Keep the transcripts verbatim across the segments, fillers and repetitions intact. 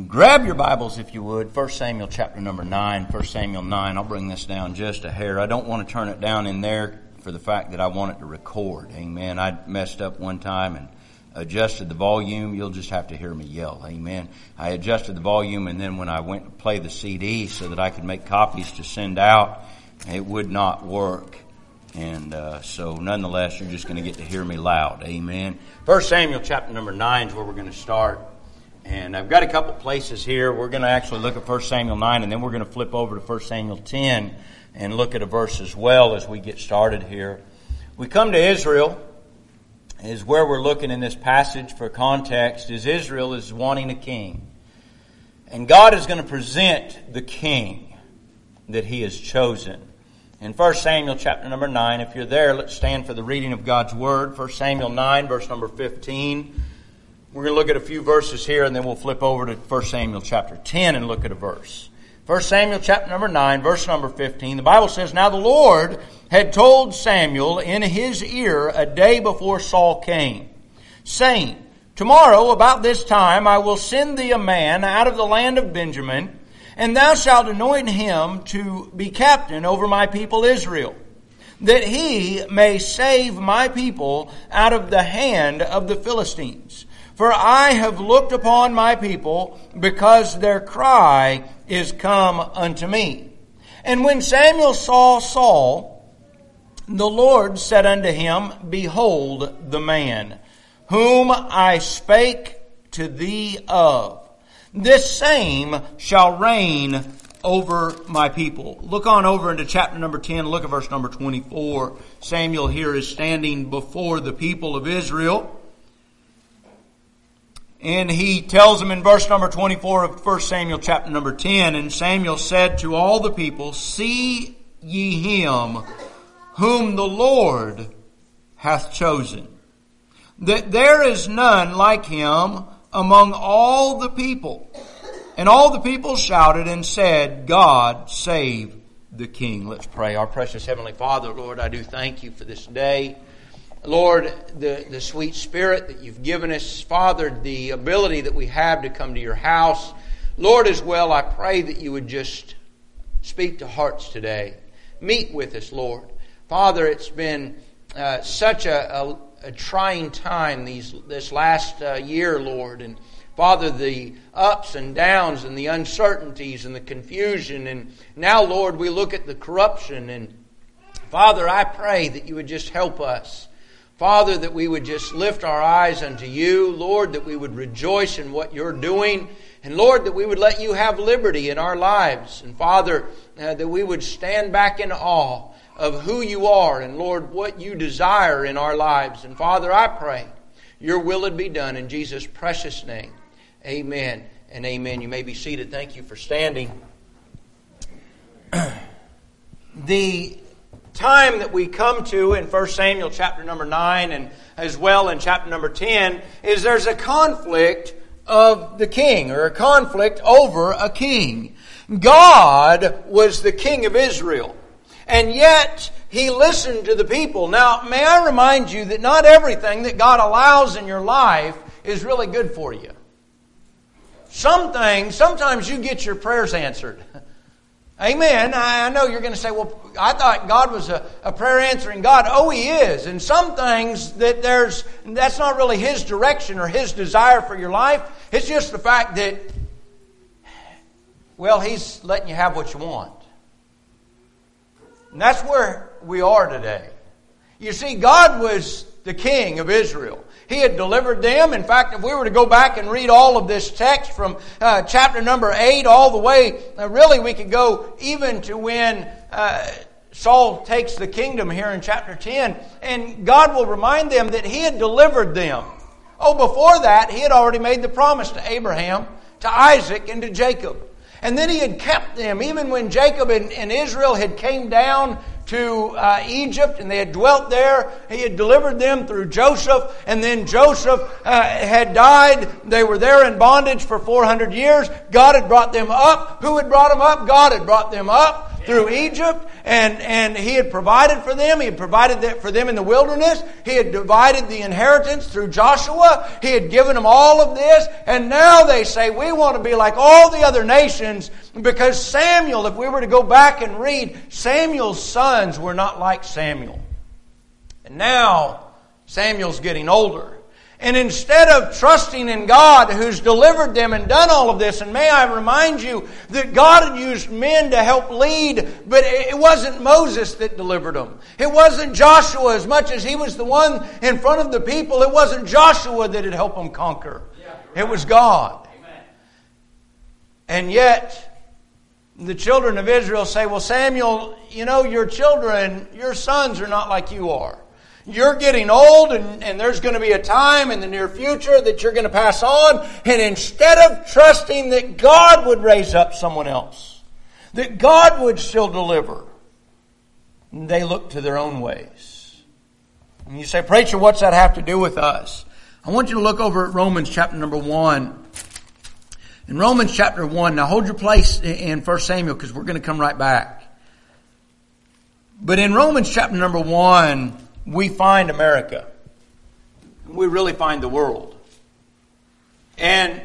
Grab your Bibles if you would. First Samuel chapter number nine. First Samuel nine. I'll bring this down just a hair. I don't want to turn it down in there for the fact that I want it to record. Amen. I messed up one time and adjusted the volume. You'll just have to hear me yell. Amen. I adjusted the volume, and then when I went to play the C D so that I could make copies to send out, it would not work. And uh, so nonetheless, you're just going to get to hear me loud. Amen. First Samuel chapter number nine is where we're going to start. And I've got a couple places here. We're going to actually look at First Samuel nine, and then we're going to flip over to First Samuel ten and look at a verse as well as we get started here. We come to Israel, is where we're looking in this passage for context, is Israel is wanting a king. And God is going to present the king that He has chosen. In First Samuel chapter number nine, if you're there, let's stand for the reading of God's Word. First Samuel nine, verse number fifteen. We're going to look at a few verses here, and then we'll flip over to First Samuel chapter ten and look at a verse. First Samuel chapter number nine, verse number fifteen. The Bible says, "Now the Lord had told Samuel in his ear a day before Saul came, saying, Tomorrow about this time I will send thee a man out of the land of Benjamin, and thou shalt anoint him to be captain over my people Israel, that he may save my people out of the hand of the Philistines. For I have looked upon my people, because their cry is come unto me. And when Samuel saw Saul, the Lord said unto him, Behold the man, whom I spake to thee of. This same shall reign over my people." Look on over into chapter number ten. Look at verse number twenty-four. Samuel here is standing before the people of Israel. And he tells them in verse number twenty-four of First Samuel chapter number ten, "And Samuel said to all the people, See ye him whom the Lord hath chosen, that there is none like him among all the people. And all the people shouted and said, God save the King." Let's pray. Our precious Heavenly Father, Lord, I do thank you for this day. Lord, the, the sweet Spirit that you've given us, Father, the ability that we have to come to your house. Lord, as well, I pray that you would just speak to hearts today. Meet with us, Lord. Father, it's been uh, such a, a, a trying time these this last uh, year, Lord. And Father, the ups and downs and the uncertainties and the confusion. And now, Lord, we look at the corruption. And Father, I pray that you would just help us. Father, that we would just lift our eyes unto you. Lord, that we would rejoice in what you're doing. And Lord, that we would let you have liberty in our lives. And Father, uh, that we would stand back in awe of who you are. And Lord, what you desire in our lives. And Father, I pray your will would be done in Jesus' precious name. Amen and amen. You may be seated. Thank you for standing. The time that we come to in First Samuel chapter number nine and as well in chapter number ten is there's a conflict of the king, or a conflict over a king. God was the king of Israel, and yet He listened to the people. Now, may I remind you that not everything that God allows in your life is really good for you. Some things, sometimes you get your prayers answered. Amen. I know you're going to say, well, I thought God was a, a prayer answering God. Oh, He is. And some things that there's, that's not really His direction or His desire for your life. It's just the fact that, well, He's letting you have what you want. And that's where we are today. You see, God was the king of Israel. He had delivered them. In fact, if we were to go back and read all of this text from uh, chapter number eight all the way, uh, really we could go even to when uh, Saul takes the kingdom here in chapter ten. And God will remind them that He had delivered them. Oh, before that, He had already made the promise to Abraham, to Isaac, and to Jacob. And then He had kept them. Even when Jacob and, and Israel had came down to uh, Egypt and they had dwelt there, He had delivered them through Joseph. And then Joseph uh, had died. They were there in bondage for four hundred years. God had brought them up. Who had brought them up? God had brought them up through Egypt, and, and He had provided for them. He had provided that for them in the wilderness. He had divided the inheritance through Joshua. He had given them all of this. And now they say, we want to be like all the other nations, because Samuel, if we were to go back and read, Samuel's sons were not like Samuel. And now Samuel's getting older. And instead of trusting in God who's delivered them and done all of this, and may I remind you that God had used men to help lead, but it wasn't Moses that delivered them. It wasn't Joshua, as much as he was the one in front of the people. It wasn't Joshua that had helped them conquer. It was God. And yet, the children of Israel say, well, Samuel, you know, your children, your sons are not like you are. You're getting old, and, and there's going to be a time in the near future that you're going to pass on. And instead of trusting that God would raise up someone else, that God would still deliver, they look to their own ways. And you say, preacher, what's that have to do with us? I want you to look over at Romans chapter number one. In Romans chapter one, now hold your place in First Samuel, because we're going to come right back. But in Romans chapter number one, we find America. We really find the world. And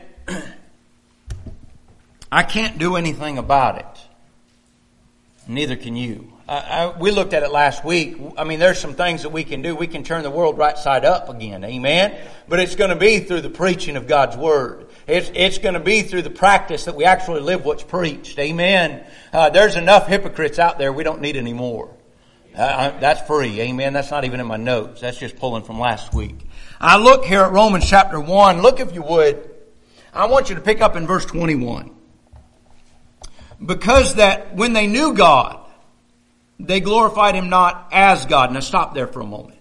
I can't do anything about it. Neither can you. I, I, we looked at it last week. I mean, there's some things that we can do. We can turn the world right side up again. Amen? But it's going to be through the preaching of God's Word. It's, it's going to be through the practice that we actually live what's preached. Amen? Uh, there's enough hypocrites out there. We don't need any more. Uh, that's free. Amen. That's not even in my notes. That's just pulling from last week. I look here at Romans chapter one. Look, if you would. I want you to pick up in verse twenty-one. Because that when they knew God, they glorified Him not as God. Now stop there for a moment.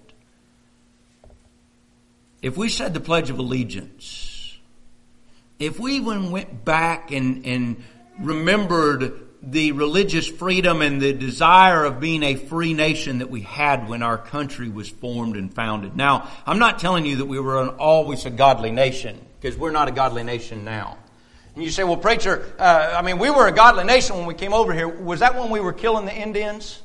If we said the Pledge of Allegiance, if we even went back and, and remembered the religious freedom and the desire of being a free nation that we had when our country was formed and founded. Now, I'm not telling you that we were an always a godly nation, because we're not a godly nation now. And you say, well, preacher, uh, I mean, we were a godly nation when we came over here. Was that when we were killing the Indians?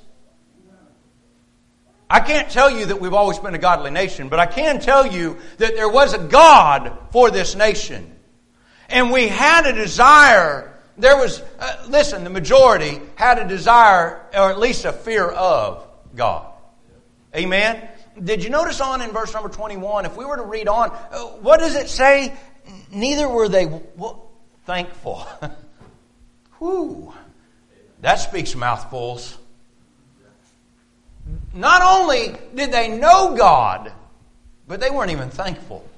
I can't tell you that we've always been a godly nation, but I can tell you that there was a God for this nation. And we had a desire. There was, uh, listen, the majority had a desire, or at least a fear of God. Amen? Did you notice on in verse number twenty-one, if we were to read on, uh, what does it say? Neither were they w- thankful. Whew. That speaks mouthfuls. Not only did they know God, but they weren't even thankful.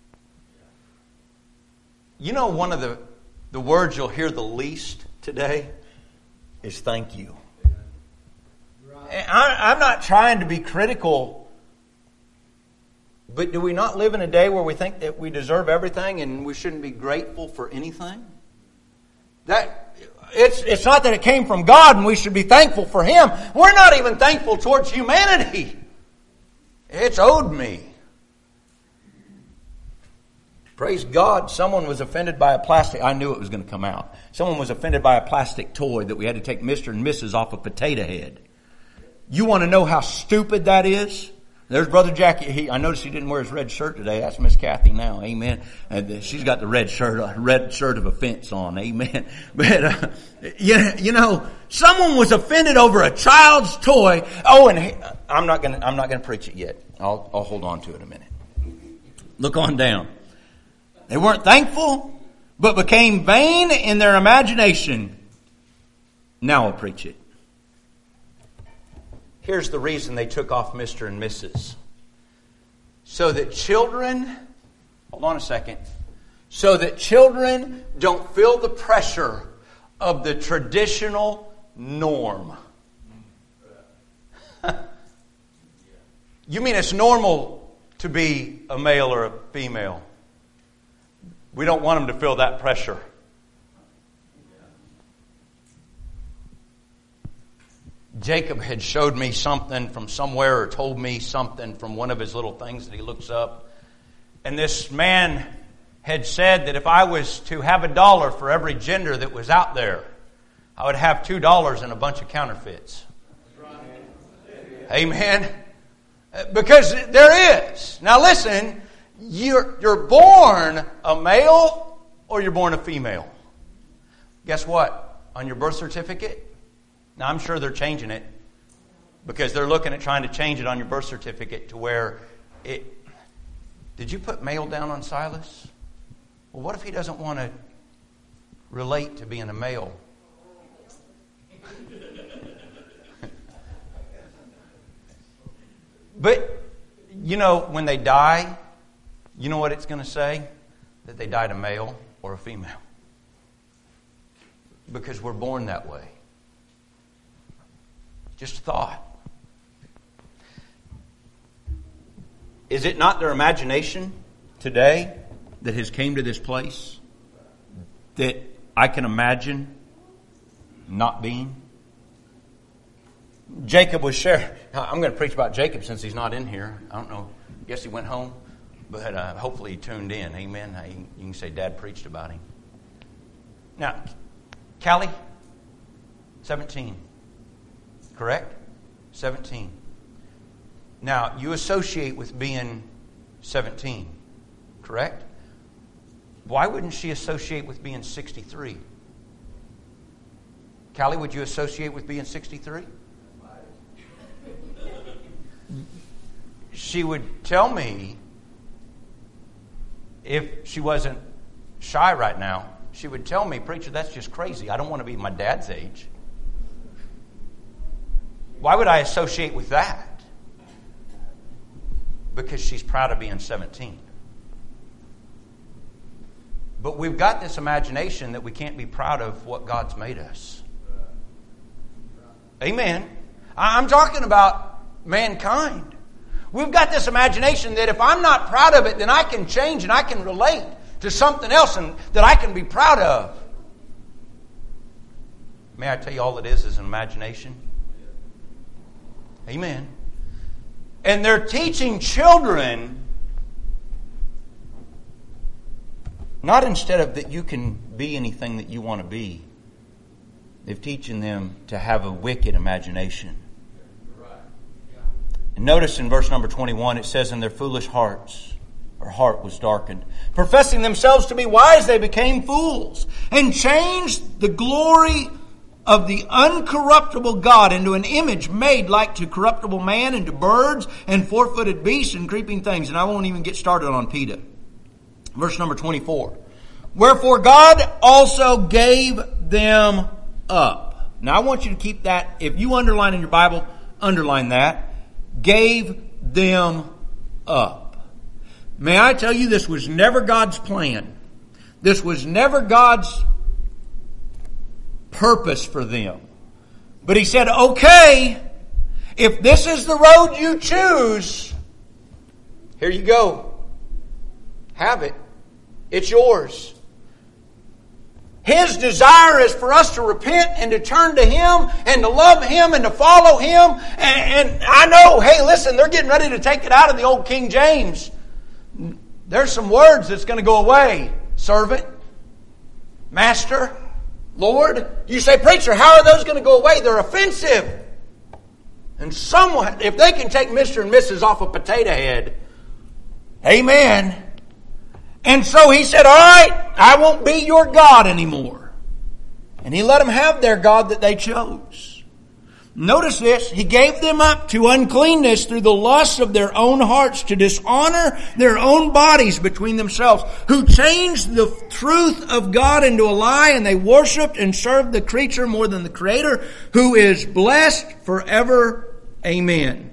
You know, one of the The words you'll hear the least today is thank you. I, I'm not trying to be critical, but do we not live in a day where we think that we deserve everything and we shouldn't be grateful for anything? That it's it's not that it came from God and we should be thankful for Him. We're not even thankful towards humanity. It's owed me. Praise God, someone was offended by a plastic, I knew it was going to come out. Someone was offended by a plastic toy that we had to take Mister and Missus off a Potato Head. You want to know how stupid that is? There's Brother Jackie. He, I noticed he didn't wear his red shirt today. That's Miss Kathy now. Amen. And she's got the red shirt, uh, red shirt of offense on. Amen. But, uh, you, you know, someone was offended over a child's toy. Oh, and he, I'm not going to, I'm not going to preach it yet. I'll, I'll hold on to it a minute. Look on down. They weren't thankful, but became vain in their imagination. Now I'll preach it. Here's the reason they took off Mister and Missus So that children, hold on a second, so that children don't feel the pressure of the traditional norm. You mean it's normal to be a male or a female? We don't want them to feel that pressure. Jacob had showed me something from somewhere or told me something from one of his little things that he looks up. And this man had said that if I was to have a dollar for every gender that was out there, I would have two dollars and a bunch of counterfeits. Amen. Because there is. Now listen, you're, you're born a male or you're born a female. Guess what? On your birth certificate, now I'm sure they're changing it because they're looking at trying to change it on your birth certificate to where it... Did you put male down on Silas? Well, what if he doesn't want to relate to being a male? But, you know, when they die, you know what it's going to say? That they died a male or a female. Because we're born that way. Just thought. Is it not their imagination today that has came to this place that I can imagine not being? Jacob was sharing. I'm going to preach about Jacob since he's not in here. I don't know. I guess he went home. But uh, hopefully he tuned in. Amen. You can say Dad preached about him. Now, Callie, seventeen. Correct? seventeen. Now, you associate with being seventeen. Correct? Why wouldn't she associate with being sixty-three? Callie, would you associate with being sixty-three? She would tell me, if she wasn't shy right now, she would tell me, preacher, that's just crazy. I don't want to be my dad's age. Why would I associate with that? Because she's proud of being seventeen. But we've got this imagination that we can't be proud of what God's made us. Amen. I'm talking about mankind. We've got this imagination that if I'm not proud of it, then I can change and I can relate to something else and that I can be proud of. May I tell you, all it is is an imagination? Amen. And they're teaching children, not instead of that you can be anything that you want to be, they're teaching them to have a wicked imagination. Notice in verse number twenty-one, it says, in their foolish hearts, or heart was darkened. Professing themselves to be wise, they became fools, and changed the glory of the uncorruptible God into an image made like to corruptible man, and to birds, and four-footed beasts, and creeping things. And I won't even get started on PETA. Verse number twenty-four. Wherefore God also gave them up. Now I want you to keep that, if you underline in your Bible, underline that. Gave them up. May I tell you, this was never God's plan. This was never God's purpose for them. But He said, okay, if this is the road you choose, here you go. Have it. It's yours. His desire is for us to repent and to turn to Him and to love Him and to follow Him. And, and I know, hey, listen, they're getting ready to take it out of the old King James. There's some words that's going to go away. Servant, master, Lord. You say, preacher, how are those going to go away? They're offensive. And someone, if they can take Mister and Missus off a potato head, amen. And so He said, all right, I won't be your God anymore. And He let them have their God that they chose. Notice this. He gave them up to uncleanness through the lusts of their own hearts, to dishonor their own bodies between themselves, who changed the truth of God into a lie, and they worshipped and served the creature more than the Creator, who is blessed forever. Amen.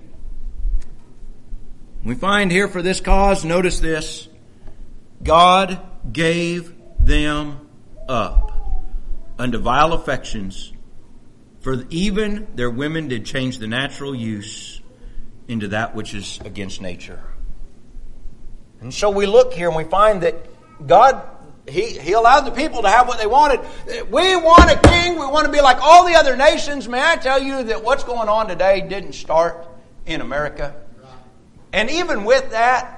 We find here, for this cause, notice this, God gave them up unto vile affections, for even their women did change the natural use into that which is against nature. And so we look here and we find that God, He, He allowed the people to have what they wanted. We want a king. We want to be like all the other nations. May I tell you that what's going on today didn't start in America. And even with that,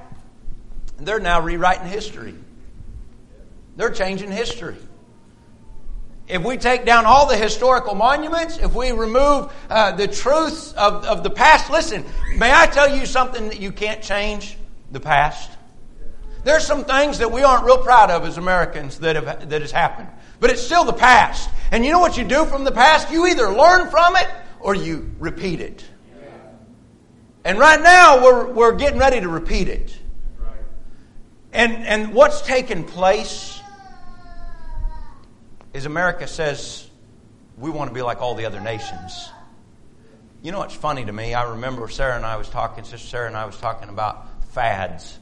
they're now rewriting history. They're changing history. if we take down all the historical monuments, if we remove uh, the truths of, of the past, listen, may I tell you something that you can't change? The past. There's some things that we aren't real proud of as Americans that have that has happened. But it's still the past. And you know what you do from the past? You either learn from it or you repeat it. And right now we're we're getting ready to repeat it. And and what's taken place is America says we want to be like all the other nations. You know what's funny to me? I remember Sarah and I was talking, Sister Sarah and I was talking about fads.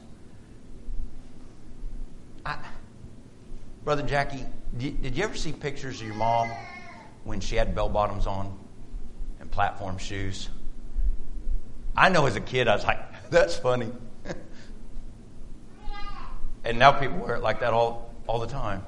I, Brother Jackie, did, did you ever see pictures of your mom when she had bell bottoms on and platform shoes? I know as a kid I was like, that's funny. And now people wear it like that all, all the time.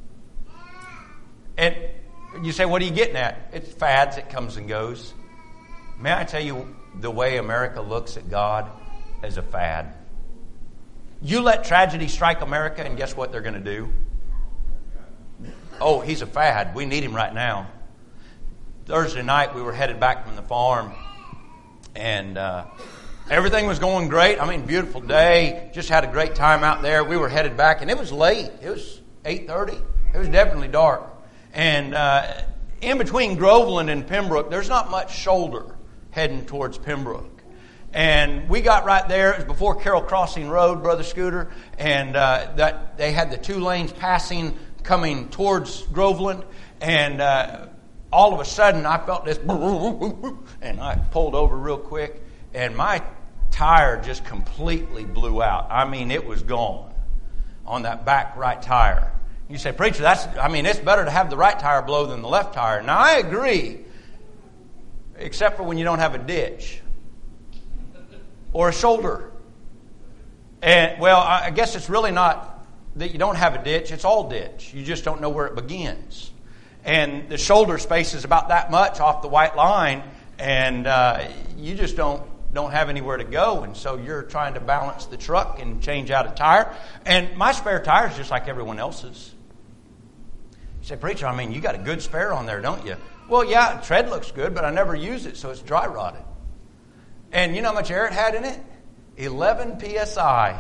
And you say, what are you getting at? It's fads, it comes and goes. May I tell you the way America looks at God as a fad? You let tragedy strike America and guess what they're going to do? Oh, he's a fad. We need him right now. Thursday night we were headed back from the farm and uh, everything was going great. I mean, beautiful day. Just had a great time out there. We were headed back and it was late. It was eight thirty. It was definitely dark. And uh, in between Groveland and Pembroke, there's not much shoulder heading towards Pembroke. And we got right there. It was before Carroll Crossing Road, Brother Scooter. And uh, that they had the two lanes passing coming towards Groveland. And uh, all of a sudden, I felt this, and I pulled over real quick. And my tire just completely blew out. I mean, it was gone on that back right tire. You say, preacher, that's, I mean, it's better to have the right tire blow than the left tire. Now, I agree, except for when you don't have a ditch or a shoulder. And, well, I guess it's really not that you don't have a ditch. It's all ditch. You just don't know where it begins. And the shoulder space is about that much off the white line, and uh, you just don't don't have anywhere to go, and so you're trying to balance the truck and change out a tire. And my spare tire is just like everyone else's. You say, preacher, I mean, you got a good spare on there, don't you? Well, yeah, tread looks good, but I never use it, so it's dry rotted. And you know how much air it had in it? eleven P S I.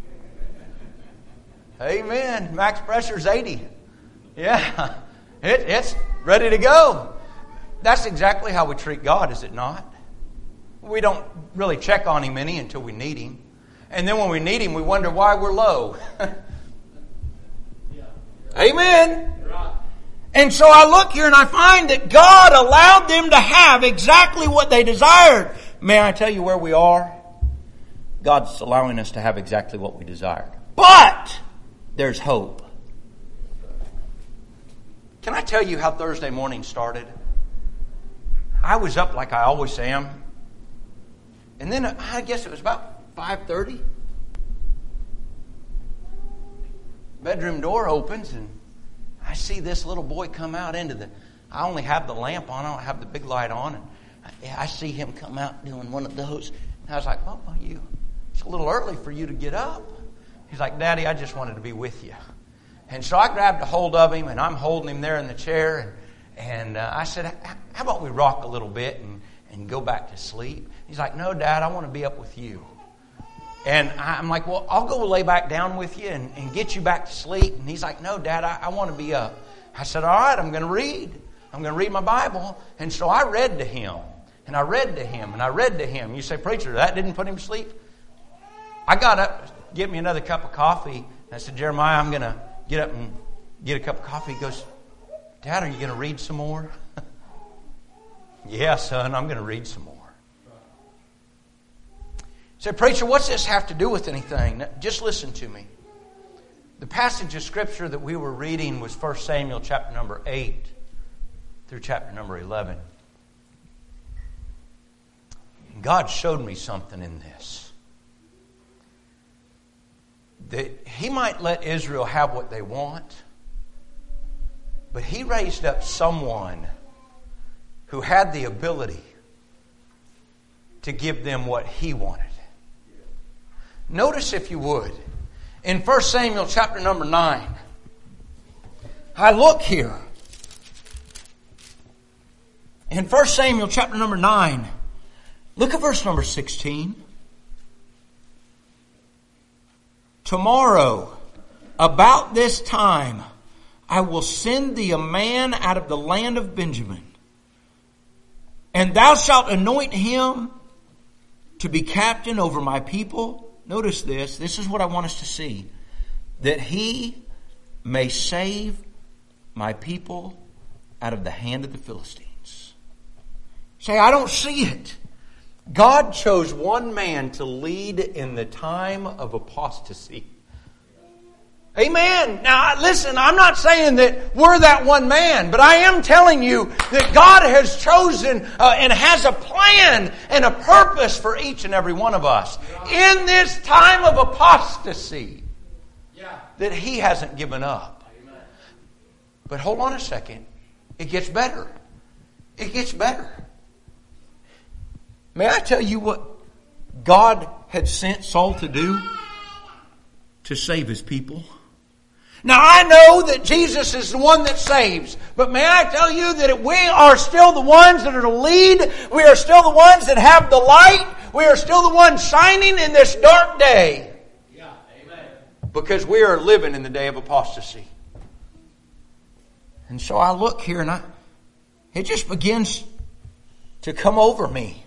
Amen. Max pressure's eighty. Yeah, it, it's ready to go. That's exactly how we treat God, is it not? We don't really check on Him any until we need Him. And then when we need Him, we wonder why we're low. Amen. And so I look here and I find that God allowed them to have exactly what they desired. May I tell you where we are? God's allowing us to have exactly what we desired. But there's hope. Can I tell you how Thursday morning started? I was up like I always am. And then I guess it was about five thirty. Bedroom door opens and I see this little boy come out into the... I only have the lamp on. I don't have the big light on. And I, I see him come out doing one of those. And I was like, oh, you... It's a little early for you to get up. He's like, Daddy, I just wanted to be with you. And so I grabbed a hold of him and I'm holding him there in the chair. And, and uh, I said, how about we rock a little bit and, and go back to sleep? He's like, no, Dad, I want to be up with you. And I'm like, well, I'll go lay back down with you and, and get you back to sleep. And he's like, no, Dad, I, I want to be up. I said, all right, I'm going to read. I'm going to read my Bible. And so I read to him. And I read to him. And I read to him. You say, preacher, that didn't put him to sleep? I got up, get me another cup of coffee. And I said, Jeremiah, I'm going to get up and get a cup of coffee. He goes, Dad, are you going to read some more? Yeah, son, I'm going to read some more. I said, preacher, what's this have to do with anything? Now, just listen to me. The passage of Scripture that we were reading was First Samuel chapter number eight through chapter number eleven. And God showed me something in this. That He might let Israel have what they want, but He raised up someone who had the ability to give them what He wanted. Notice, if you would, in First Samuel chapter number nine, I look here In First Samuel chapter number nine, look at verse number sixteen. Tomorrow, about this time, I will send thee a man out of the land of Benjamin, and thou shalt anoint him to be captain over my people. Notice this. This is what I want us to see. That he may save my people out of the hand of the Philistines. Say, I don't see it. God chose one man to lead in the time of apostasy. Amen. Now, listen, I'm not saying that we're that one man, but I am telling you that God has chosen uh, and has a plan and a purpose for each and every one of us in this time of apostasy that He hasn't given up. But hold on a second. It gets better. It gets better. May I tell you what God had sent Saul to do? To save His people. Now I know that Jesus is the one that saves, but may I tell you that we are still the ones that are to lead. We are still the ones that have the light. We are still the ones shining in this dark day. Yeah, amen. Because we are living in the day of apostasy. And so I look here and I, it just begins to come over me.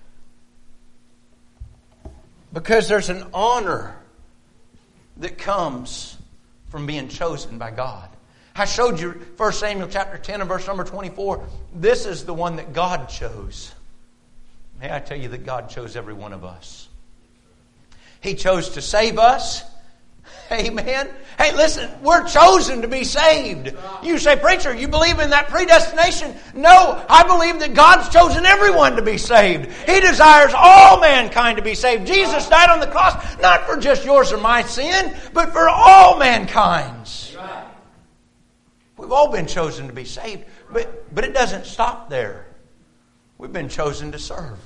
Because there's an honor that comes from being chosen by God. I showed you First Samuel chapter ten and verse number twenty-four. This is the one that God chose. May I tell you that God chose every one of us. He chose to save us. Amen. Hey, listen, we're chosen to be saved. You say, preacher, you believe in that predestination? No, I believe that God's chosen everyone to be saved. He desires all mankind to be saved. Jesus died on the cross, not for just yours or my sin, but for all mankind's. We've all been chosen to be saved, but, but it doesn't stop there. We've been chosen to serve.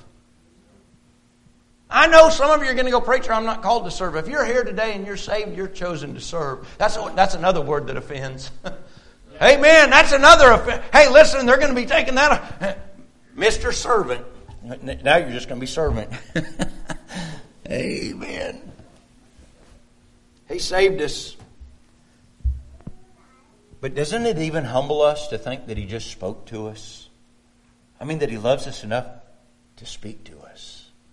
I know some of you are going to go, preacher, I'm not called to serve. If you're here today and you're saved, you're chosen to serve. That's that's another word that offends. Amen. That's another offense. Hey, listen, they're going to be taking that. Mister Servant. Now you're just going to be servant. Amen. He saved us. But doesn't it even humble us to think that He just spoke to us? I mean, that He loves us enough to speak to us.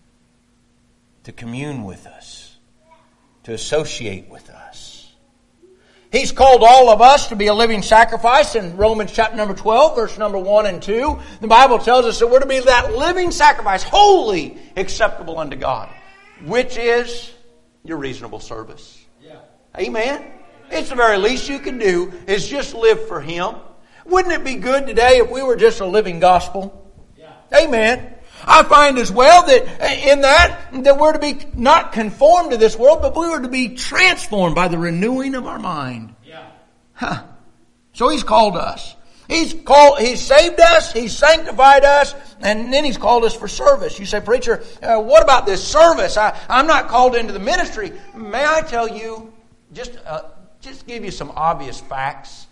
To commune with us. To associate with us. He's called all of us to be a living sacrifice. In Romans chapter number twelve, verse number one and two, the Bible tells us that we're to be that living sacrifice, holy, acceptable unto God, which is your reasonable service. Yeah. Amen. It's the very least you can do is just live for Him. Wouldn't it be good today if we were just a living gospel? Yeah. Amen. I find as well that in that, that we're to be not conformed to this world, but we were to be transformed by the renewing of our mind. Yeah. Huh. So He's called us. He's called, He's saved us, He's sanctified us, and then He's called us for service. You say, preacher, uh, what about this service? I, I'm not called into the ministry. May I tell you, just, uh, just give you some obvious facts.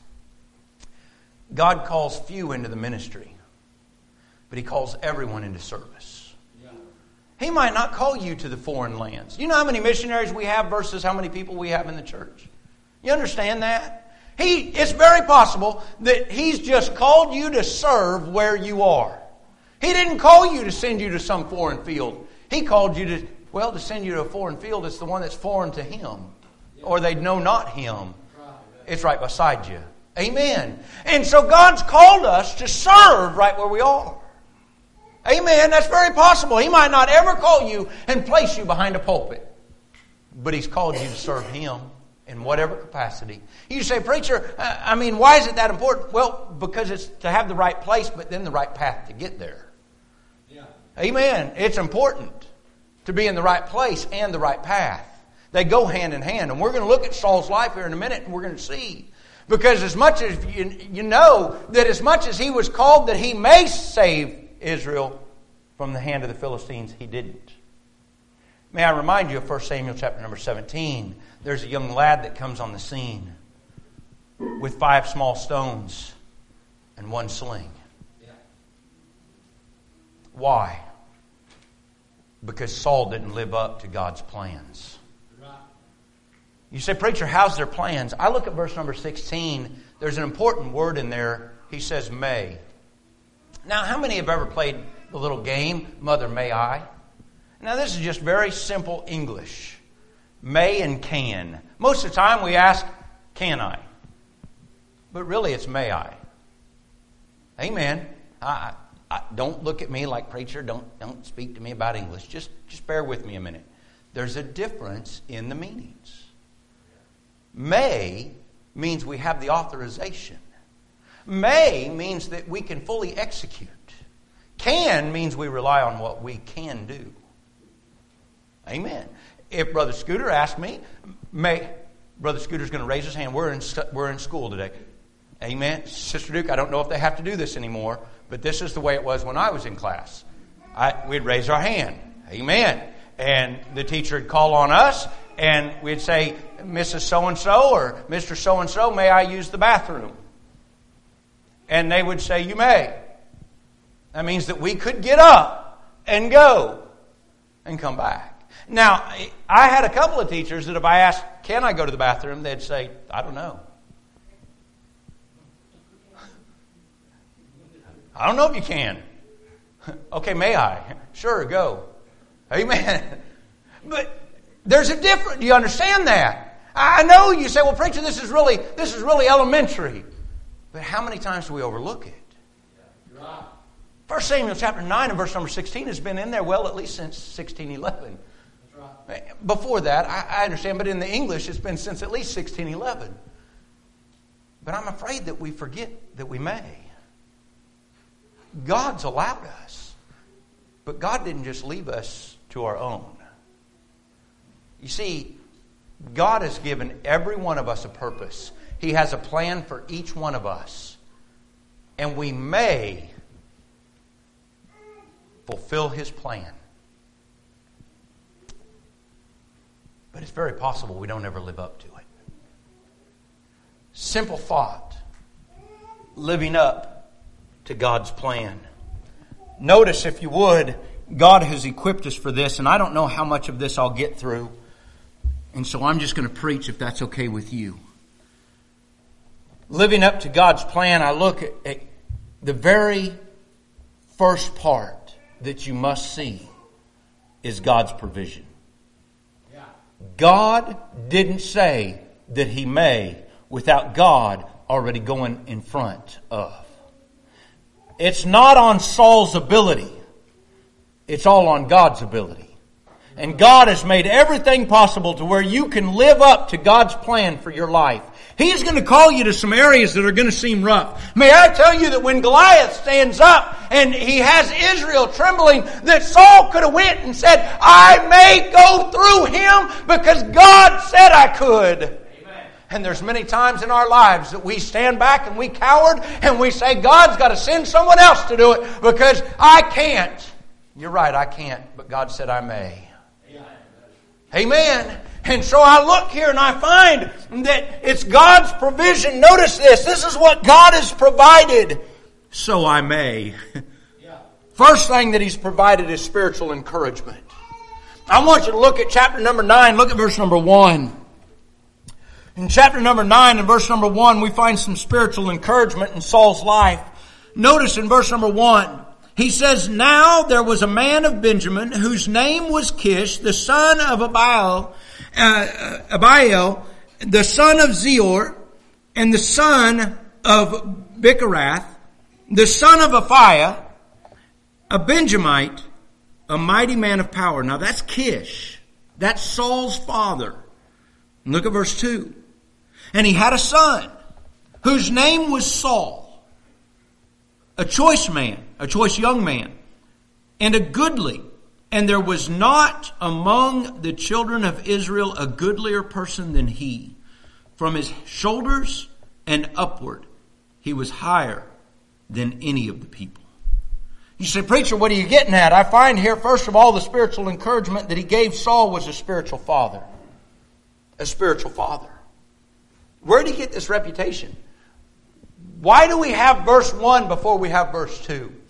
God calls few into the ministry. But He calls everyone into service. Yeah. He might not call you to the foreign lands. You know how many missionaries we have versus how many people we have in the church? You understand that? He, it's very possible that He's just called you to serve where you are. He didn't call you to send you to some foreign field. He called you to, well, to send you to a foreign field. It's the one that's foreign to Him. Yeah. Or they know not Him. It's right beside you. Amen. And so God's called us to serve right where we are. Amen. That's very possible. He might not ever call you and place you behind a pulpit. But He's called you to serve Him in whatever capacity. You say, preacher, I mean, why is it that important? Well, because it's to have the right place, but then the right path to get there. Yeah. Amen. It's important to be in the right place and the right path. They go hand in hand. And we're going to look at Saul's life here in a minute, and we're going to see. Because as much as you, you know that as much as he was called that he may save Israel from the hand of the Philistines, he didn't. May I remind you of First Samuel chapter number seventeen. There's a young lad that comes on the scene with five small stones and one sling. Why? Because Saul didn't live up to God's plans. You say, preacher, how's their plans? I look at verse number sixteen. There's an important word in there. He says, may. Now, how many have ever played the little game, Mother, May I? Now, this is just very simple English. May and can. Most of the time we ask, can I? But really it's may I. Amen. I, I, don't look at me like, preacher, don't, don't speak to me about English. Just, just bear with me a minute. There's a difference in the meanings. May means we have the authorization. May means that we can fully execute. Can means we rely on what we can do. Amen. If Brother Scooter asked me, may, Brother Scooter's going to raise his hand. We're in, we're in school today. Amen. Sister Duke, I don't know if they have to do this anymore, but this is the way it was when I was in class. I, we'd raise our hand. Amen. And the teacher would call on us, and we'd say, Missus So-and-so or Mister So-and-so, may I use the bathroom? And they would say, you may. That means that we could get up and go and come back. Now, I had a couple of teachers that if I asked, can I go to the bathroom? They'd say, I don't know. I don't know if you can. Okay, may I? Sure, go. Amen. But there's a difference. Do you understand that? I know you say, well, preacher, this is really, this is really elementary. But how many times do we overlook it? First Samuel chapter nine and verse number sixteen has been in there, well, at least since sixteen eleven. Before that, I, I understand, but in the English, it's been since at least sixteen eleven. But I'm afraid that we forget that we may. God's allowed us. But God didn't just leave us to our own. You see, God has given every one of us a purpose. He has a plan for each one of us. And we may fulfill His plan. But it's very possible we don't ever live up to it. Simple thought. Living up to God's plan. Notice, if you would, God has equipped us for this, and I don't know how much of this I'll get through. And so I'm just going to preach if that's okay with you. Living up to God's plan, I look at, at the very first part that you must see is God's provision. God didn't say that He may without God already going in front of. It's not on Saul's ability. It's all on God's ability. And God has made everything possible to where you can live up to God's plan for your life. He's going to call you to some areas that are going to seem rough. May I tell you that when Goliath stands up and he has Israel trembling, that Saul could have went and said, I may go through him because God said I could. Amen. And there's many times in our lives that we stand back and we coward and we say, God's got to send someone else to do it because I can't. You're right, I can't, but God said I may. Amen. And so I look here and I find that it's God's provision. Notice this. This is what God has provided. So I may. Yeah. First thing that He's provided is spiritual encouragement. I want you to look at chapter number nine. Look at verse number one. In chapter number nine and verse number one, we find some spiritual encouragement in Saul's life. Notice in verse number one. He says, now there was a man of Benjamin whose name was Kish, the son of Abiel, uh, Abiel, the son of Zeor, and the son of Bicharath, the son of Aphiah, a Benjamite, a mighty man of power. Now that's Kish. That's Saul's father. Look at verse two. And he had a son whose name was Saul. A choice man, a choice young man, and a goodly. And there was not among the children of Israel a goodlier person than he. From his shoulders and upward, he was higher than any of the people. You say, preacher, what are you getting at? I find here, first of all, the spiritual encouragement that he gave Saul was a spiritual father. A spiritual father. Where did he get this reputation? Why do we have verse one before we have verse two?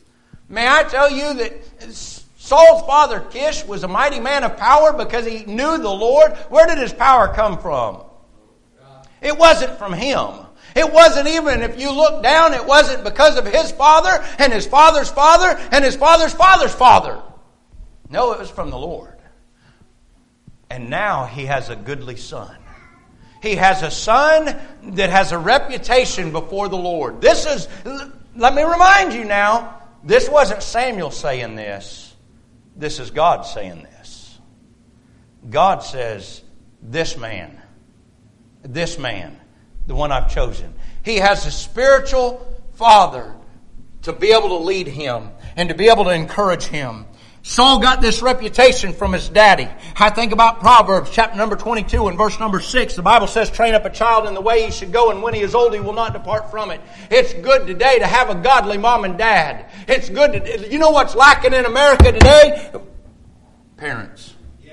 May I tell you that Saul's father, Kish, was a mighty man of power because he knew the Lord? Where did his power come from? It wasn't from him. It wasn't even, if you look down, it wasn't because of his father and his father's father and his father's father's father. No, it was from the Lord. And now he has a goodly son. He has a son that has a reputation before the Lord. This is, let me remind you now, this wasn't Samuel saying this. This is God saying this. God says, this man, this man, the one I've chosen, he has a spiritual father to be able to lead him and to be able to encourage him. Saul got this reputation from his daddy. I think about Proverbs chapter number twenty-two and verse number six. The Bible says, train up a child in the way he should go, and when he is old he will not depart from it. It's good today to have a godly mom and dad. It's good to, you know what's lacking in America today? Parents.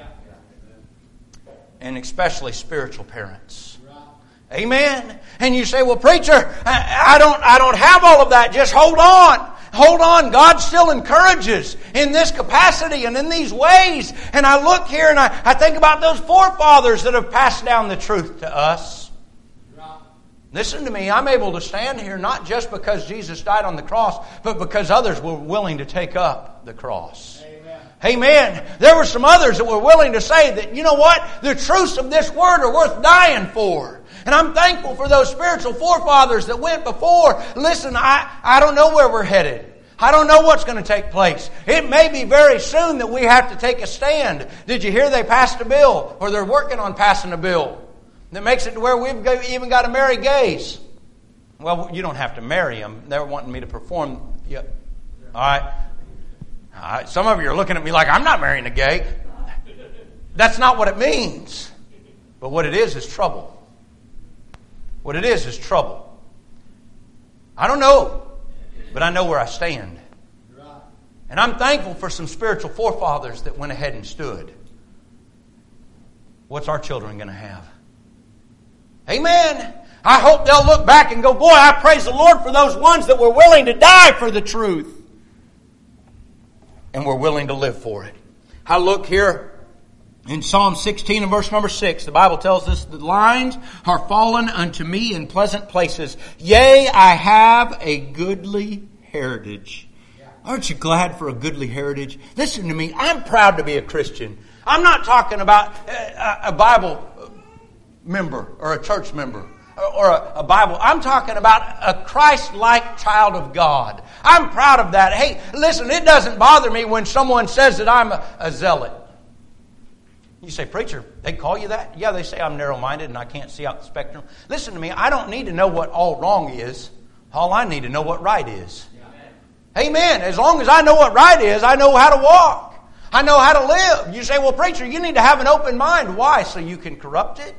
And especially spiritual parents. Amen. And you say, well, preacher, I, I don't I don't have all of that. Just hold on. Hold on. God still encourages in this capacity and in these ways. And I look here and I, I think about those forefathers that have passed down the truth to us. Listen to me. I'm able to stand here not just because Jesus died on the cross, but because others were willing to take up the cross. Amen. Amen. There were some others that were willing to say that, you know what? The truths of this word are worth dying for. And I'm thankful for those spiritual forefathers that went before. Listen, I, I don't know where we're headed. I don't know what's going to take place. It may be very soon that we have to take a stand. Did you hear they passed a bill, or they're working on passing a bill that makes it to where we've even got to marry gays? Well, you don't have to marry them. They're wanting me to perform. Yeah. All right. All right. Some of you are looking at me like, I'm not marrying a gay. That's not what it means. But what it is is trouble. What it is is trouble. I don't know, but I know where I stand. And I'm thankful for some spiritual forefathers that went ahead and stood. What's our children going to have? Amen. I hope they'll look back and go, boy, I praise the Lord for those ones that were willing to die for the truth. And were willing to live for it. I look here. In Psalm sixteen and verse number six, the Bible tells us, the lines are fallen unto me in pleasant places. Yea, I have a goodly heritage. Aren't you glad for a goodly heritage? Listen to me. I'm proud to be a Christian. I'm not talking about a, a Bible member or a church member or a, a Bible. I'm talking about a Christ-like child of God. I'm proud of that. Hey, listen, it doesn't bother me when someone says that I'm a, a zealot. You say, preacher, they call you that? Yeah, they say I'm narrow-minded and I can't see out the spectrum. Listen to me, I don't need to know what all wrong is. All I need to know what right is. Amen. Amen. As long as I know what right is, I know how to walk. I know how to live. You say, well, preacher, you need to have an open mind. Why? So you can corrupt it?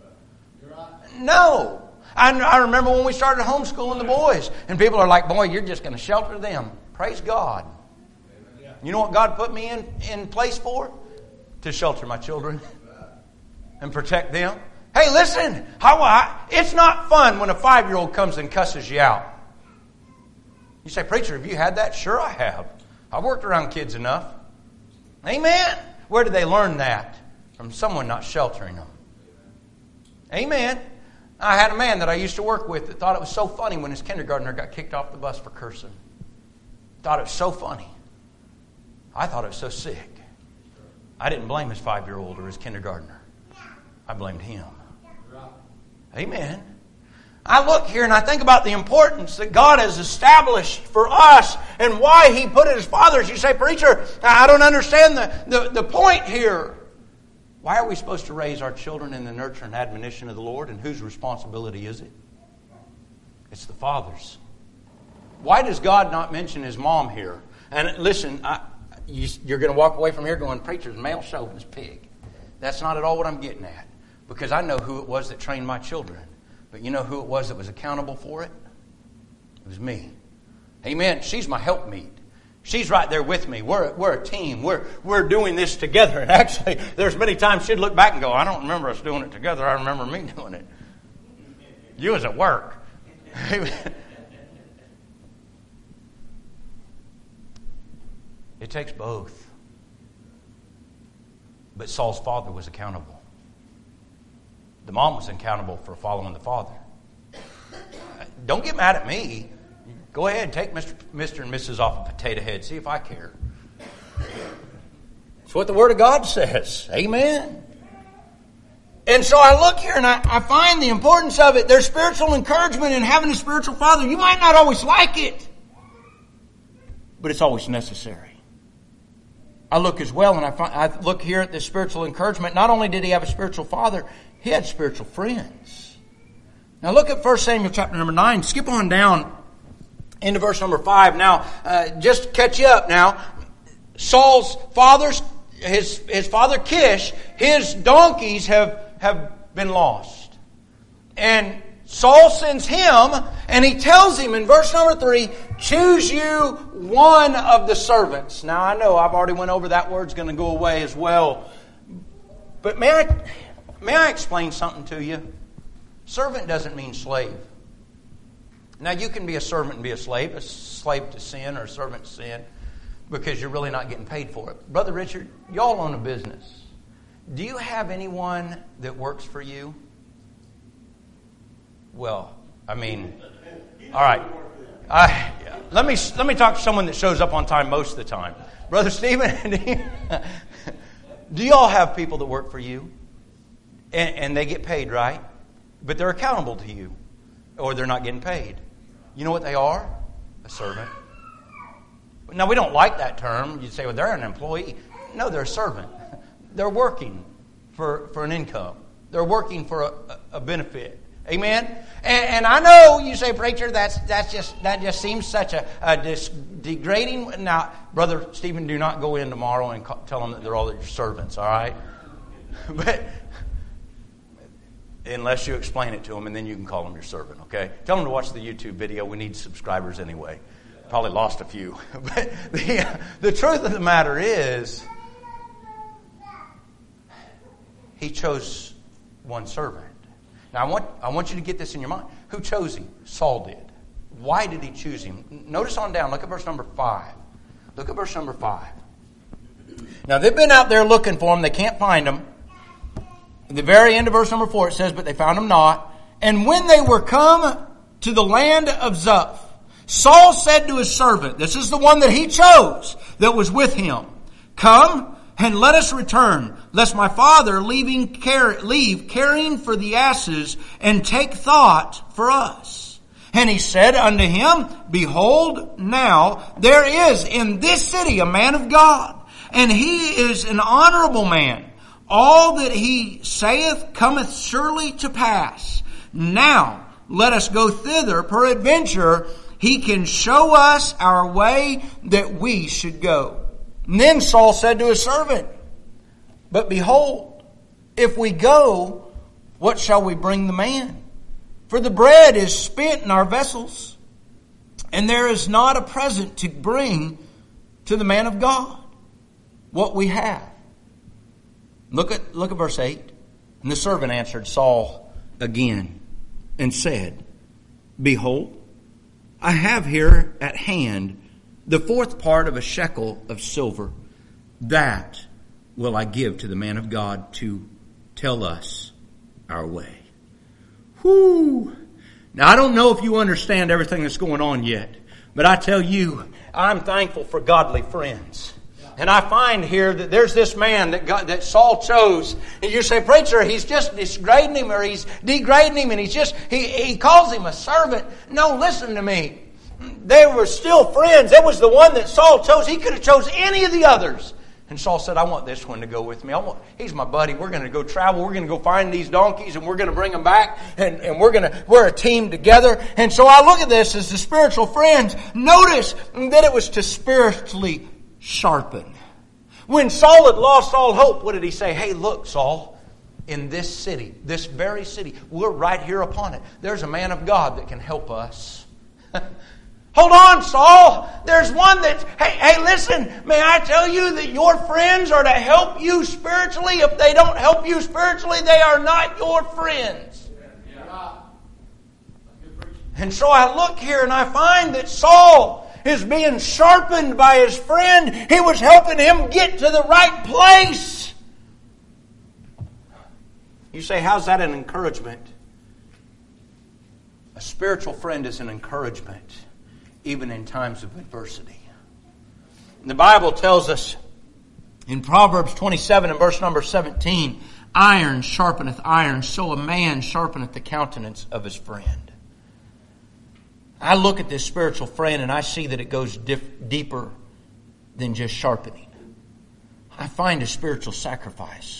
No. I, I remember when we started homeschooling the boys, and people are like, boy, you're just going to shelter them. Praise God. You know what God put me in, in place for? To shelter my children and protect them. Hey, listen, how I, it's not fun when a five-year-old comes and cusses you out. You say, preacher, have you had that? Sure I have. I've worked around kids enough. Amen. Where did they learn that? From someone not sheltering them. Amen. I had a man that I used to work with that thought it was so funny when his kindergartner got kicked off the bus for cursing. Thought it was so funny. I thought it was so sick. I didn't blame his five-year-old or his kindergartner. I blamed him. Amen. I look here and I think about the importance that God has established for us and why He put it as fathers. You say, preacher, I don't understand the, the, the point here. Why are we supposed to raise our children in the nurture and admonition of the Lord? And whose responsibility is it? It's the father's. Why does God not mention His mom here? And listen, I... you're going to walk away from here going, preacher's male chauvinist pig. That's not at all what I'm getting at. Because I know who it was that trained my children. But you know who it was that was accountable for it? It was me. Amen. She's my helpmeet. She's right there with me. We're, we're a team. We're, we're doing this together. And actually, there's many times she'd look back and go, I don't remember us doing it together. I remember me doing it. You was at work. It takes both. But Saul's father was accountable. The mom was accountable for following the father. Don't get mad at me. Go ahead, take Mister Mister and Missus off a potato head. See if I care. It's what the Word of God says. Amen. And so I look here and I, I find the importance of it. There's spiritual encouragement in having a spiritual father. You might not always like it, but it's always necessary. I look as well and I, find, I look here at this spiritual encouragement. Not only did he have a spiritual father, he had spiritual friends. Now look at First Samuel chapter number nine. Skip on down into verse number five. Now, uh, just to catch you up now, Saul's father's, his, his father Kish, his donkeys have, have been lost. And Saul sends him, and he tells him in verse number three, choose you one of the servants. Now I know I've already went over that word's going to go away as well. But may I, may I explain something to you? Servant doesn't mean slave. Now you can be a servant and be a slave, a slave to sin or a servant to sin, because you're really not getting paid for it. Brother Richard, y'all own a business. Do you have anyone that works for you? Well, I mean, all right. I, let me let me talk to someone that shows up on time most of the time. Brother Stephen, do, you, do y'all have people that work for you? And, and they get paid, right? But they're accountable to you, or they're not getting paid. You know what they are? A servant. Now, we don't like that term. You say, well, they're an employee. No, they're a servant. They're working for, for an income. They're working for a, a benefit. Amen? And, and I know you say, preacher, that's that's just that just seems such a, a dis, degrading. Now, Brother Stephen, do not go in tomorrow and call, tell them that they're all your servants, all right? But unless you explain it to them, and then you can call them your servant, okay? Tell them to watch the YouTube video. We need subscribers anyway. Probably lost a few. But the, uh, the truth of the matter is, he chose one servant. Now, I want, I want you to get this in your mind. Who chose him? Saul did. Why did he choose him? Notice on down. Look at verse number five. Look at verse number five. Now, they've been out there looking for him. They can't find him. At the very end of verse number four, it says, but they found him not. And when they were come to the land of Zuph, Saul said to his servant, this is the one that he chose that was with him, come and let us return, lest my father leaving car- leave caring for the asses and take thought for us. And he said unto him, behold, now there is in this city a man of God, and he is an honorable man. All that he saith cometh surely to pass. Now let us go thither, peradventure he can show us our way that we should go. And then Saul said to his servant, but behold, if we go, what shall we bring the man? For the bread is spent in our vessels, and there is not a present to bring to the man of God what we have. Look at, look at verse eight. And the servant answered Saul again and said, behold, I have here at hand the fourth part of a shekel of silver. That will I give to the man of God to tell us our way. Whoo! Now, I don't know if you understand everything that's going on yet, but I tell you, I'm thankful for godly friends. And I find here that there's this man that God, that Saul chose. And you say, preacher, he's just degrading him, or he's degrading him, and he's just, he, he calls him a servant. No, listen to me. They were still friends. That was the one that Saul chose. He could have chose any of the others. And Saul said, I want this one to go with me. I want, he's my buddy. We're going to go travel. We're going to go find these donkeys, and we're going to bring them back. And, and we're going to, we're a team together. And so I look at this as the spiritual friends. Notice that it was to spiritually sharpen. When Saul had lost all hope, what did he say? Hey, look, Saul, in this city, this very city, we're right here upon it. There's a man of God that can help us. Hold on, Saul. There's one that, hey, hey, listen, may I tell you that your friends are to help you spiritually? If they don't help you spiritually, they are not your friends. And so I look here and I find that Saul is being sharpened by his friend. He was helping him get to the right place. You say, how's that an encouragement? A spiritual friend is an encouragement, even in times of adversity. The Bible tells us in Proverbs twenty-seven and verse number seventeen, iron sharpeneth iron, so a man sharpeneth the countenance of his friend. I look at this spiritual friend and I see that it goes dif- deeper than just sharpening. I find a spiritual sacrifice.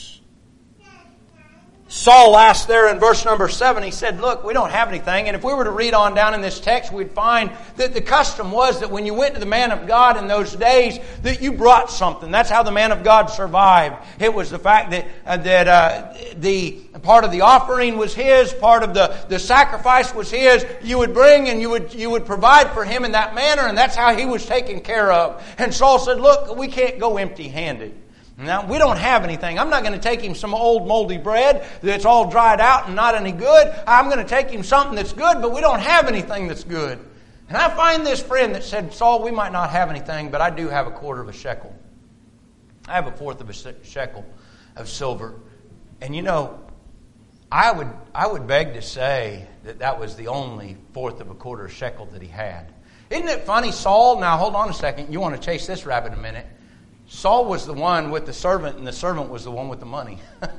Saul asked there in verse number seven, he said, look, we don't have anything. And if we were to read on down in this text, we'd find that the custom was that when you went to the man of God in those days, that you brought something. That's how the man of God survived. It was the fact that uh, that uh, the part of the offering was his, part of the, the sacrifice was his. You would bring and you would you would provide for him in that manner, and that's how he was taken care of. And Saul said, look, we can't go empty-handed. Now, we don't have anything. I'm not going to take him some old moldy bread that's all dried out and not any good. I'm going to take him something that's good, but we don't have anything that's good. And I find this friend that said, Saul, we might not have anything, but I do have a quarter of a shekel. I have a fourth of a shekel of silver. And you know, I would I would beg to say that that was the only fourth of a quarter shekel that he had. Isn't it funny, Saul? Now, hold on a second. You want to chase this rabbit a minute. Saul was the one with the servant, and the servant was the one with the money.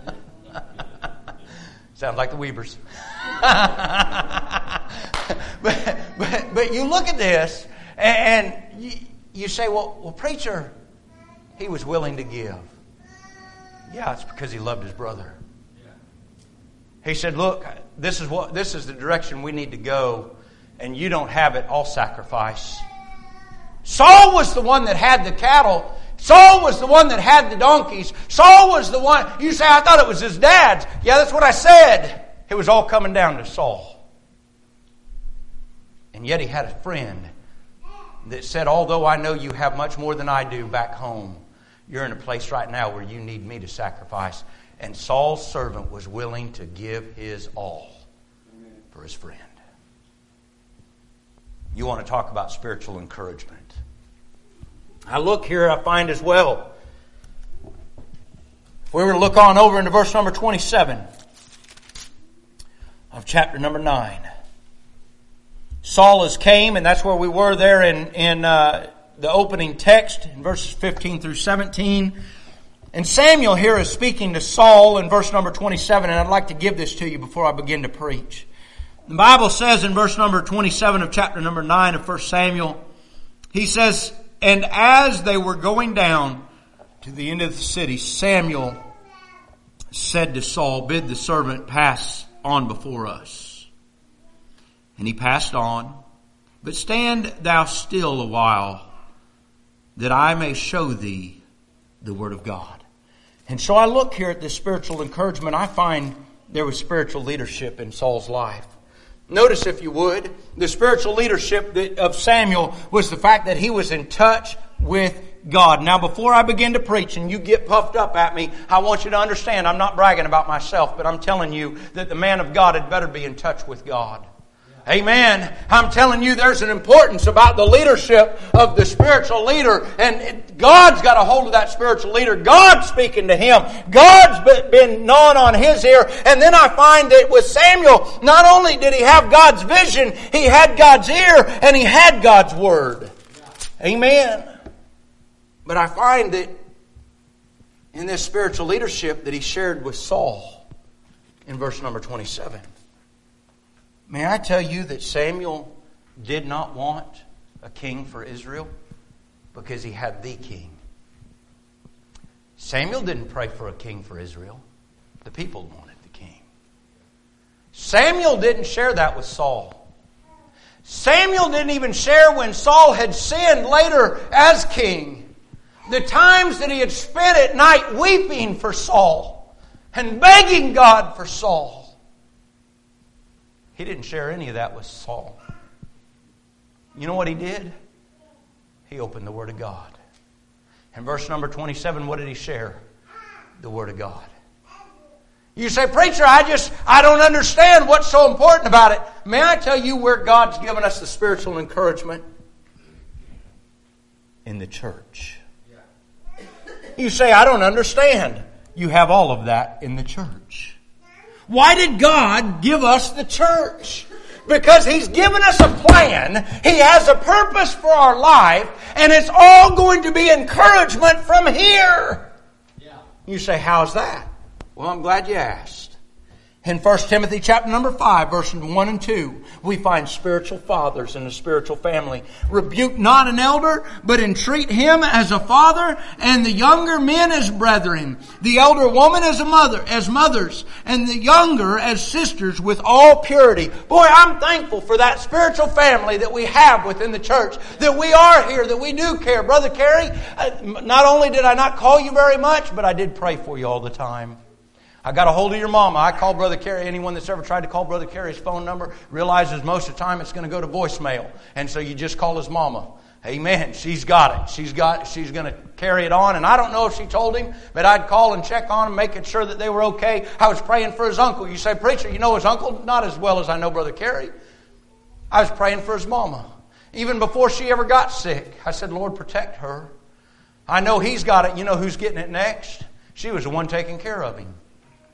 Sounds like the Weavers. but, but but you look at this, and, and you, you say, well, well, preacher, he was willing to give. Yeah, it's because he loved his brother. He said, look, this is what this is the direction we need to go, and you don't have it, I'll sacrifice. Saul was the one that had the cattle. Saul was the one that had the donkeys. Saul was the one. You say, I thought it was his dad's. Yeah, that's what I said. It was all coming down to Saul. And yet he had a friend that said, although I know you have much more than I do back home, you're in a place right now where you need me to sacrifice. And Saul's servant was willing to give his all for his friend. You want to talk about spiritual encouragement. I look here, I find as well, if we were to look on over into verse number twenty-seven of chapter number nine. Saul has came, and that's where we were there in, in uh, the opening text, in verses fifteen through seventeen. And Samuel here is speaking to Saul in verse number twenty-seven, and I'd like to give this to you before I begin to preach. The Bible says in verse number twenty-seven of chapter number nine of First Samuel, he says, and as they were going down to the end of the city, Samuel said to Saul, bid the servant pass on before us. And he passed on, but stand thou still a while, that I may show thee the word of God. And so I look here at this spiritual encouragement. I find there was spiritual leadership in Saul's life. Notice, if you would, the spiritual leadership of Samuel was the fact that he was in touch with God. Now, before I begin to preach and you get puffed up at me, I want you to understand I'm not bragging about myself, but I'm telling you that the man of God had better be in touch with God. Amen. I'm telling you there's an importance about the leadership of the spiritual leader. And it, God's got a hold of that spiritual leader. God's speaking to him. God's been gnawing on his ear. And then I find that with Samuel, not only did he have God's vision, he had God's ear and he had God's word. Amen. But I find that in this spiritual leadership that he shared with Saul in verse number twenty-seven. May I tell you that Samuel did not want a king for Israel because he had the king. Samuel didn't pray for a king for Israel. The people wanted the king. Samuel didn't share that with Saul. Samuel didn't even share when Saul had sinned later as king. The times that he had spent at night weeping for Saul and begging God for Saul. He didn't share any of that with Saul. You know what he did? He opened the Word of God. In verse number twenty-seven, what did he share? The Word of God. You say, preacher, I just, I don't understand what's so important about it. May I tell you where God's given us the spiritual encouragement? in the church. You say, I don't understand. You have all of that in the church. Why did God give us the church? Because He's given us a plan. He has a purpose for our life. And it's all going to be encouragement from here. Yeah. You say, how's that? Well, I'm glad you asked. In First Timothy chapter number five, verses one and two, we find spiritual fathers in a spiritual family. Rebuke not an elder, but entreat him as a father, and the younger men as brethren, the elder woman as a mother, as mothers, and the younger as sisters with all purity. Boy, I'm thankful for that spiritual family that we have within the church, that we are here, that we do care. Brother Kerry, not only did I not call you very much, but I did pray for you all the time. I got a hold of your mama. I called Brother Kerry. Anyone that's ever tried to call Brother Kerry's phone number realizes most of the time it's going to go to voicemail. And so you just call his mama. Amen. She's got it. She's got. She's going to carry it on. And I don't know if she told him, but I'd call and check on him, making sure that they were okay. I was praying for his uncle. You say, preacher, you know his uncle? Not as well as I know Brother Kerry. I was praying for his mama. Even before she ever got sick, I said, Lord, protect her. I know he's got it. You know who's getting it next? She was the one taking care of him.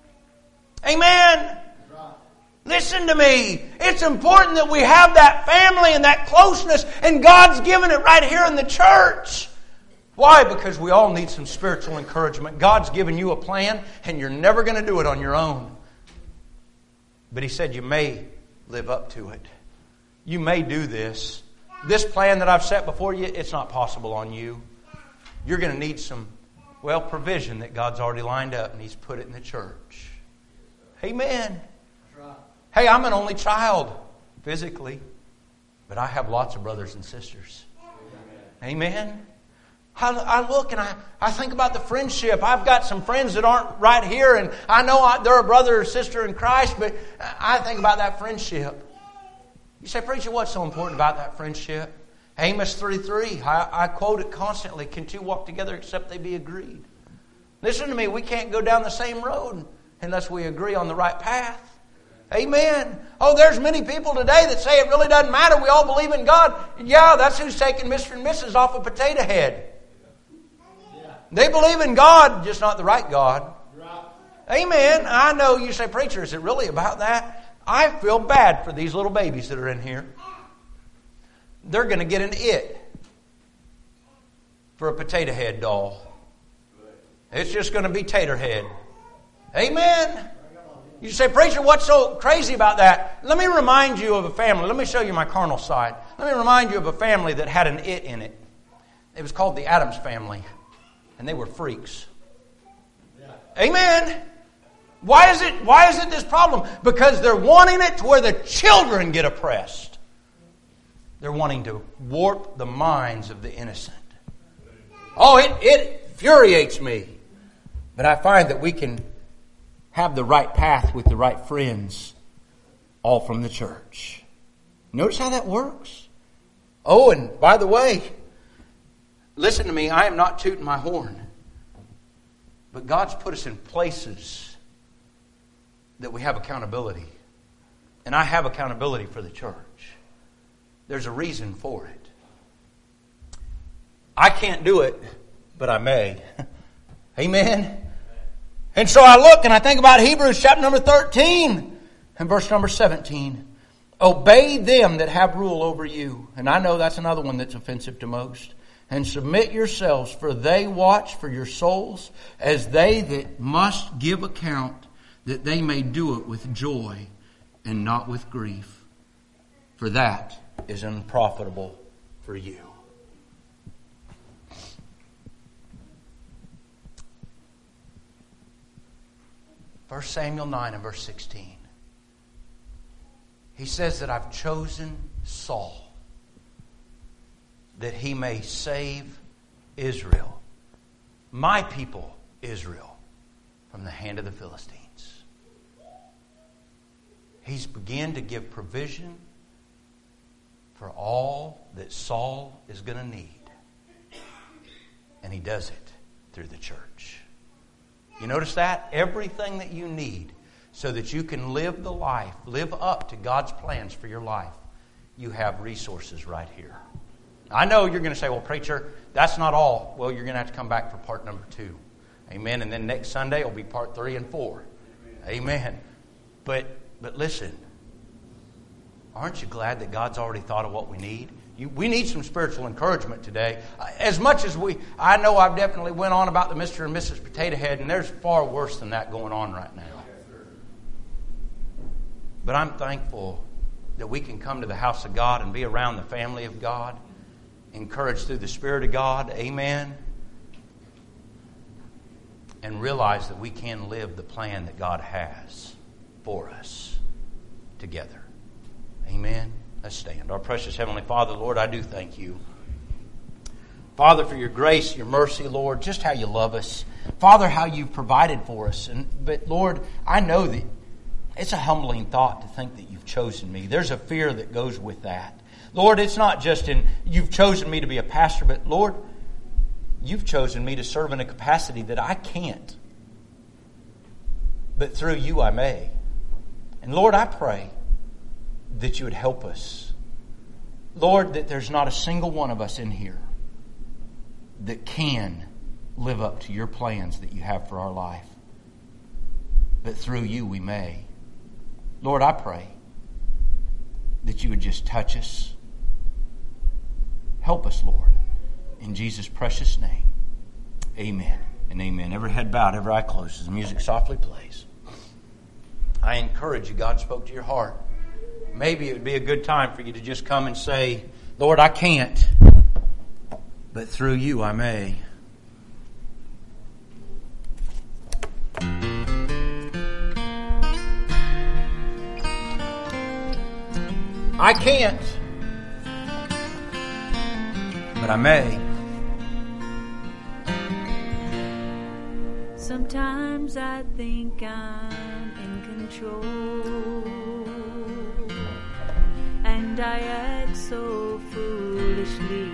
Amen. Listen to me. It's important that we have that family and that closeness, and God's given it right here in the church. Why? Because we all need some spiritual encouragement. God's given you a plan, and you're never going to do it on your own. But He said you may live up to it. You may do this. This plan that I've set before you, it's not possible on you. You're going to need some, well, provision that God's already lined up, and He's put it in the church. Amen. Right. Hey, I'm an only child physically, but I have lots of brothers and sisters. Amen. Amen. I, I look and I, I think about the friendship. I've got some friends that aren't right here, and I know I, they're a brother or sister in Christ, but I think about that friendship. You say, preacher, what's so important about that friendship? Amos three three, I, I quote it constantly. Can two walk together except they be agreed? Listen to me, we can't go down the same road unless we agree on the right path. Amen. Oh, there's many people today that say it really doesn't matter. We all believe in God. Yeah, that's who's taking Mister and Missus off a potato head. They believe in God, just not the right God. Amen. I know you say, preacher, is it really about that? I feel bad for these little babies that are in here. They're going to get an it for a potato head doll. It's just going to be tater head. Amen. You say, preacher, what's so crazy about that? Let me remind you of a family. Let me show you my carnal side. Let me remind you of a family that had an it in it. It was called the Addams family. And they were freaks. Yeah. Amen. Why is it, why is it this problem? Because they're wanting it to where the children get oppressed. They're wanting to warp the minds of the innocent. Oh, it, it infuriates me. But I find that we can have the right path with the right friends, all from the church. Notice how that works. Oh, and by the way, listen to me, I am not tooting my horn. But God's put us in places that we have accountability. And I have accountability for the church. There's a reason for it. I can't do it, but I may. Amen. And so I look and I think about Hebrews chapter number thirteen and verse number seventeen. Obey them that have rule over you. And I know that's another one that's offensive to most. And submit yourselves, for they watch for your souls as they that must give account, that they may do it with joy and not with grief. For that is unprofitable for you. First Samuel nine and verse sixteen. He says that I've chosen Saul that he may save Israel, my people Israel, from the hand of the Philistines. He's begun to give provision for all that Saul is going to need. And he does it through the church. You notice that? Everything that you need so that you can live the life, live up to God's plans for your life, you have resources right here. I know you're going to say, well, preacher, that's not all. Well, you're going to have to come back for part number two. Amen. And then next Sunday will be part three and four. Amen. Amen. But but listen, aren't you glad that God's already thought of what we need? You, we need some spiritual encouragement today. As much as we, I know I've definitely went on about the Mister and Missus Potato Head, and there's far worse than that going on right now. But I'm thankful that we can come to the house of God and be around the family of God, encouraged through the Spirit of God. Amen. And realize that we can live the plan that God has for us together. Amen. Let's stand. Our precious Heavenly Father, Lord, I do thank you. Father, for your grace, your mercy, Lord, just how you love us. Father, how you've provided for us. And but Lord, I know that it's a humbling thought to think that you've chosen me. There's a fear that goes with that. Lord, it's not just in you've chosen me to be a pastor, but Lord, you've chosen me to serve in a capacity that I can't. But through you I may. And Lord, I pray that you would help us. Lord, that there's not a single one of us in here that can live up to your plans that you have for our life. But through you we may. Lord, I pray that you would just touch us. Help us, Lord. In Jesus' precious name. Amen and amen. Every head bowed, every eye closed as the music softly plays. I encourage you, God spoke to your heart. Maybe it would be a good time for you to just come and say, Lord, I can't, but through you I may. I can't, but I may. Sometimes I think I'm in control, and I act so foolishly,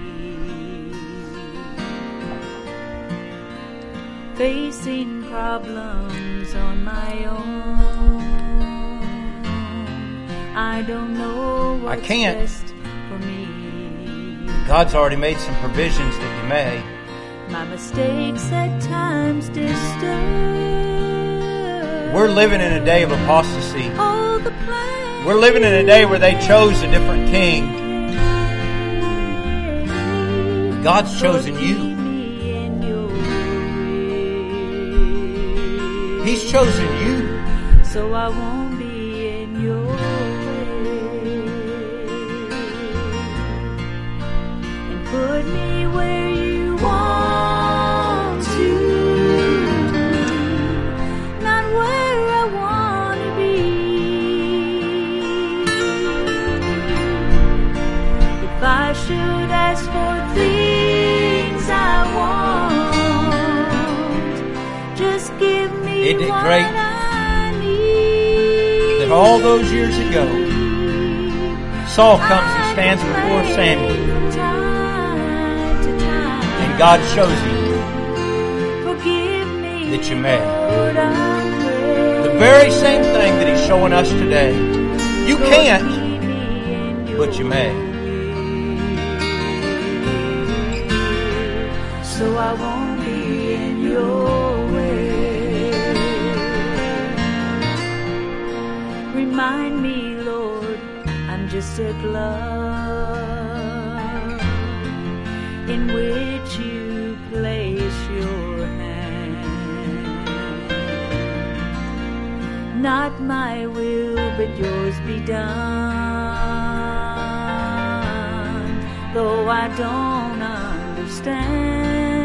facing problems on my own. I don't know what's I can't. best for me. God's already made some provisions that you may. My mistakes at times disturb. We're living in a day of apostasy. All the plans. We're living in a day where they chose a different king. God's chosen you. He's chosen you. So I won't be in your way. And put me where you want to, not where I want to be. If I should ask for things I want, just give me Isn't it what great I need. that all those years ago, Saul comes and stands before Samuel, and God shows him that you may. The very same thing that He's showing us today. You can't, but you may. So I won't be in your way. Remind me, Lord, I'm just a glove in which you place your hand. Not my will, but yours be done. Though I don't understand.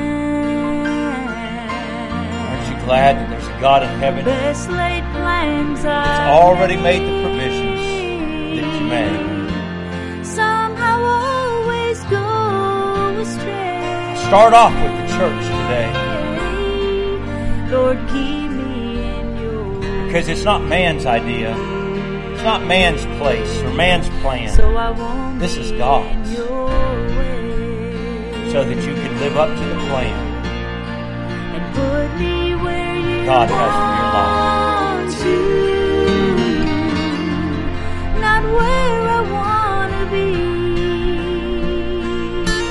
Aren't you glad that there's a God in heaven Best laid plans that's I've already made the provisions that you made? somehow always go astray. Start off with the church today, Lord, keep me in your because it's not man's idea. It's not man's place or man's plan. so I won't This is be God's. in your way. So that you can live up to the plan And put me where you God has want to, not where I want to be.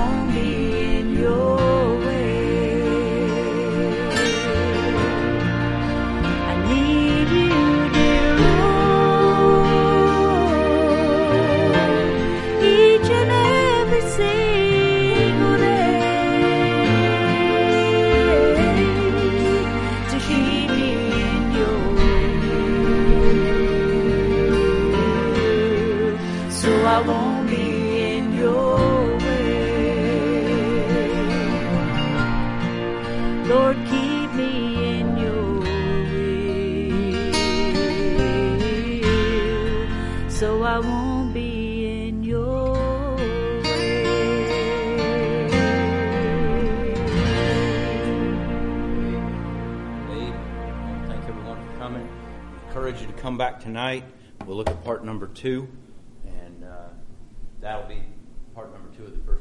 won't be in your way. I need you, dear Lord, each and every single day to keep me in your will, so I won't be in your way. Lord, keep me in your will, so I won't be in your way. Amen. Thank everyone for coming. I encourage you to come back tonight. We'll look at part number two, and uh, that'll be part number two of the first.